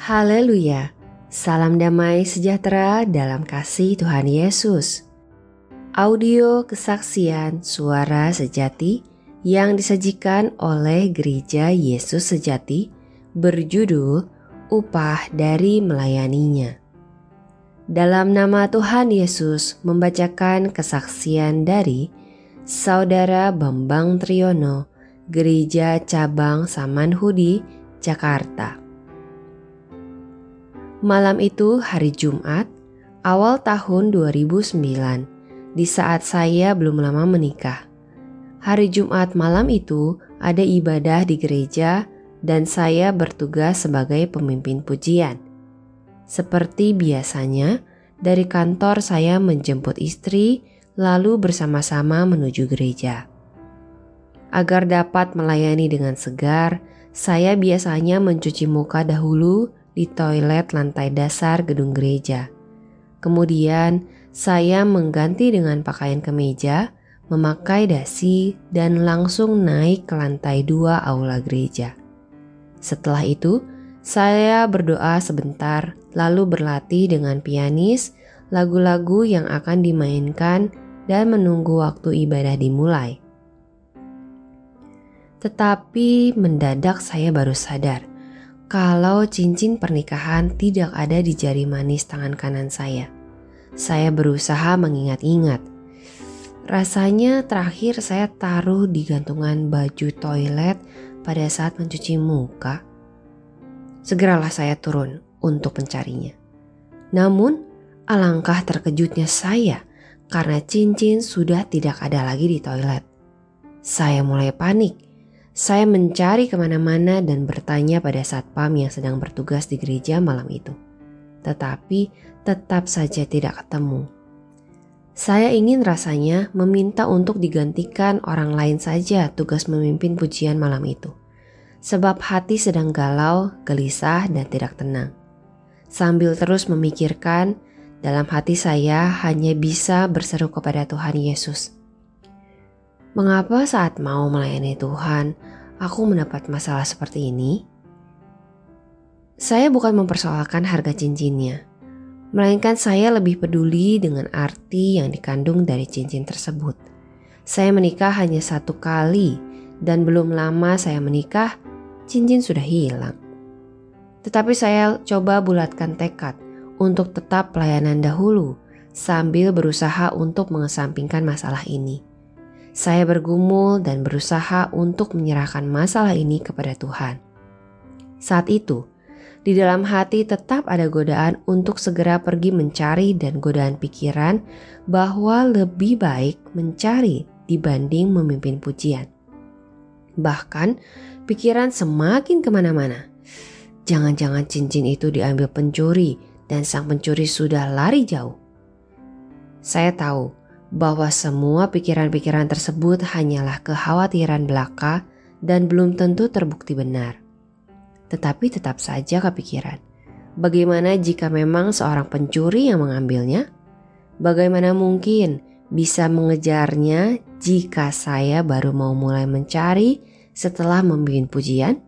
Haleluya, salam damai sejahtera dalam kasih Tuhan Yesus. Audio kesaksian suara sejati yang disajikan oleh Gereja Yesus Sejati berjudul Upah dari Melayaninya. Dalam nama Tuhan Yesus membacakan kesaksian dari Saudara Bambang Triyono, Gereja Cabang Samanhudi, Jakarta. Malam itu hari Jumat, awal tahun 2009, di saat saya belum lama menikah. Hari Jumat malam itu ada ibadah di gereja dan saya bertugas sebagai pemimpin pujian. Seperti biasanya, dari kantor saya menjemput istri lalu bersama-sama menuju gereja. Agar dapat melayani dengan segar, saya biasanya mencuci muka dahulu di toilet lantai dasar gedung gereja. Kemudian saya mengganti dengan pakaian kemeja, memakai dasi dan langsung naik ke lantai 2 aula gereja. Setelah itu saya berdoa sebentar lalu berlatih dengan pianis lagu-lagu yang akan dimainkan dan menunggu waktu ibadah dimulai. Tetapi mendadak saya baru sadar kalau cincin pernikahan tidak ada di jari manis tangan kanan saya. Saya berusaha mengingat-ingat. Rasanya terakhir saya taruh di gantungan baju toilet pada saat mencuci muka. Segeralah saya turun untuk mencarinya. Namun alangkah terkejutnya saya karena cincin sudah tidak ada lagi di toilet. Saya mulai panik. Saya mencari kemana-mana dan bertanya pada satpam yang sedang bertugas di gereja malam itu. Tetapi tetap saja tidak ketemu. Saya ingin rasanya meminta untuk digantikan orang lain saja tugas memimpin pujian malam itu. Sebab hati sedang galau, gelisah dan tidak tenang. Sambil terus memikirkan, dalam hati saya hanya bisa berseru kepada Tuhan Yesus. Mengapa saat mau melayani Tuhan, aku mendapat masalah seperti ini? Saya bukan mempersoalkan harga cincinnya, melainkan saya lebih peduli dengan arti yang dikandung dari cincin tersebut. Saya menikah hanya 1 kali dan belum lama saya menikah, cincin sudah hilang. Tetapi saya coba bulatkan tekad untuk tetap pelayanan dahulu sambil berusaha untuk mengesampingkan masalah ini. Saya bergumul dan berusaha untuk menyerahkan masalah ini kepada Tuhan. Saat itu, di dalam hati tetap ada godaan untuk segera pergi mencari dan godaan pikiran bahwa lebih baik mencari dibanding memimpin pujian. Bahkan pikiran semakin kemana-mana. Jangan-jangan cincin itu diambil pencuri dan sang pencuri sudah lari jauh. Saya tahu bahwa semua pikiran-pikiran tersebut hanyalah kekhawatiran belaka dan belum tentu terbukti benar. Tetapi tetap saja kepikiran, bagaimana jika memang seorang pencuri yang mengambilnya? Bagaimana mungkin bisa mengejarnya jika saya baru mau mulai mencari setelah memimpin pujian?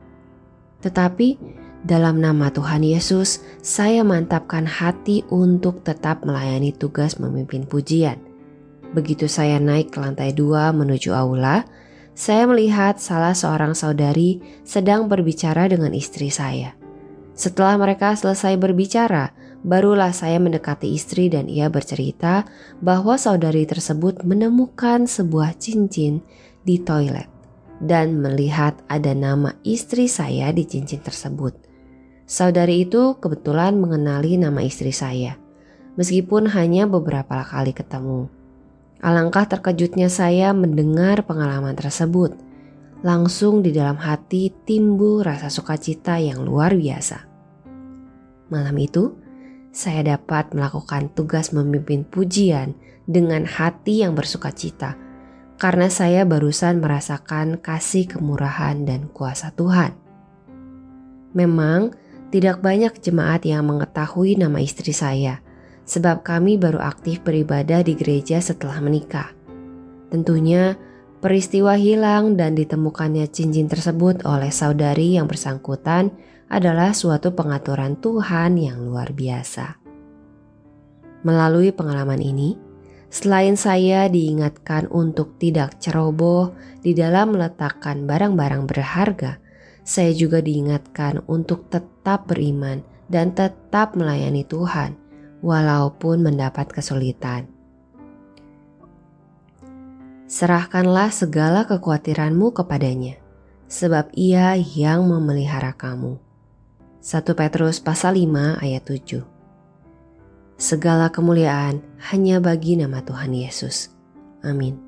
Tetapi dalam nama Tuhan Yesus, saya mantapkan hati untuk tetap melayani tugas memimpin pujian. Begitu saya naik ke lantai 2 menuju aula, saya melihat salah seorang saudari sedang berbicara dengan istri saya. Setelah mereka selesai berbicara, barulah saya mendekati istri dan ia bercerita bahwa saudari tersebut menemukan sebuah cincin di toilet dan melihat ada nama istri saya di cincin tersebut. Saudari itu kebetulan mengenali nama istri saya, meskipun hanya beberapa kali ketemu. Alangkah terkejutnya saya mendengar pengalaman tersebut. Langsung di dalam hati timbul rasa sukacita yang luar biasa. Malam itu, saya dapat melakukan tugas memimpin pujian dengan hati yang bersukacita, karena saya barusan merasakan kasih kemurahan dan kuasa Tuhan. Memang tidak banyak jemaat yang mengetahui nama istri saya, sebab kami baru aktif beribadah di gereja setelah menikah. Tentunya peristiwa hilang dan ditemukannya cincin tersebut oleh saudari yang bersangkutan adalah suatu pengaturan Tuhan yang luar biasa. Melalui pengalaman ini, selain saya diingatkan untuk tidak ceroboh di dalam meletakkan barang-barang berharga, saya juga diingatkan untuk tetap beriman dan tetap melayani Tuhan walaupun mendapat kesulitan. Serahkanlah segala kekhawatiranmu kepadanya, sebab Ia yang memelihara kamu. 1 Petrus pasal 5 ayat 7. Segala kemuliaan hanya bagi nama Tuhan Yesus. Amin.